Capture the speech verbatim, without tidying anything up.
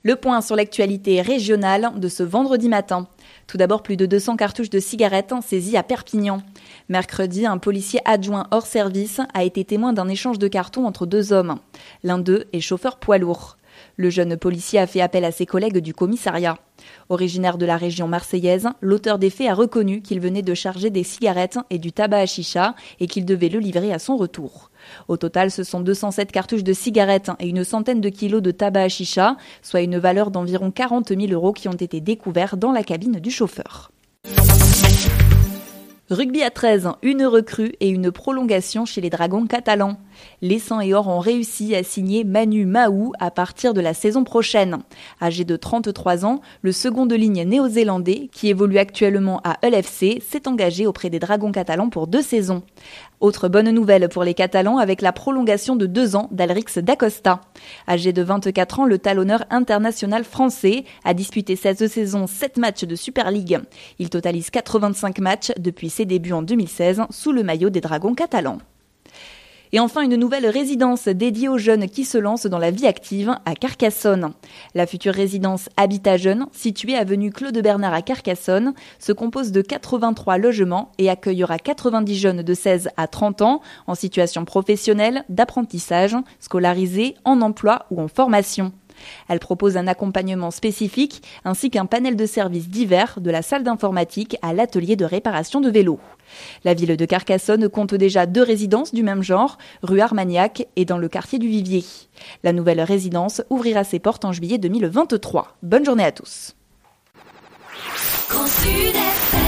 Le point sur l'actualité régionale de ce vendredi matin. Tout d'abord, plus de deux cents cartouches de cigarettes saisies à Perpignan. Mercredi, un policier adjoint hors service a été témoin d'un échange de cartons entre deux hommes. L'un d'eux est chauffeur poids lourd. Le jeune policier a fait appel à ses collègues du commissariat. Originaire de la région marseillaise, l'auteur des faits a reconnu qu'il venait de charger des cigarettes et du tabac à chicha et qu'il devait le livrer à son retour. Au total, ce sont deux cent sept cartouches de cigarettes et une centaine de kilos de tabac à chicha, soit une valeur d'environ quarante mille euros qui ont été découverts dans la cabine du chauffeur. Rugby à treize, une recrue et une prolongation chez les Dragons catalans. Les Sang et Or ont réussi à signer Manu Mahou à partir de la saison prochaine. Âgé de trente-trois ans, le second de ligne néo-zélandais, qui évolue actuellement à Hull F C, s'est engagé auprès des Dragons catalans pour deux saisons. Autre bonne nouvelle pour les Catalans avec la prolongation de deux ans d'Alrix Dacosta. Âgé de vingt-quatre ans, le talonneur international français a disputé seize saisons, sept matchs de Super League. Il totalise quatre-vingt-cinq matchs depuis ses débuts en deux mille seize sous le maillot des Dragons catalans. Et enfin, une nouvelle résidence dédiée aux jeunes qui se lancent dans la vie active à Carcassonne. La future résidence Habitat Jeunes, située avenue Claude Bernard à Carcassonne, se compose de quatre-vingt-trois logements et accueillera quatre-vingt-dix jeunes de seize à trente ans en situation professionnelle, d'apprentissage, scolarisés, en emploi ou en formation. Elle propose un accompagnement spécifique ainsi qu'un panel de services divers de la salle d'informatique à l'atelier de réparation de vélos. La ville de Carcassonne compte déjà deux résidences du même genre, rue Armagnac et dans le quartier du Vivier. La nouvelle résidence ouvrira ses portes en juillet deux mille vingt-trois. Bonne journée à tous.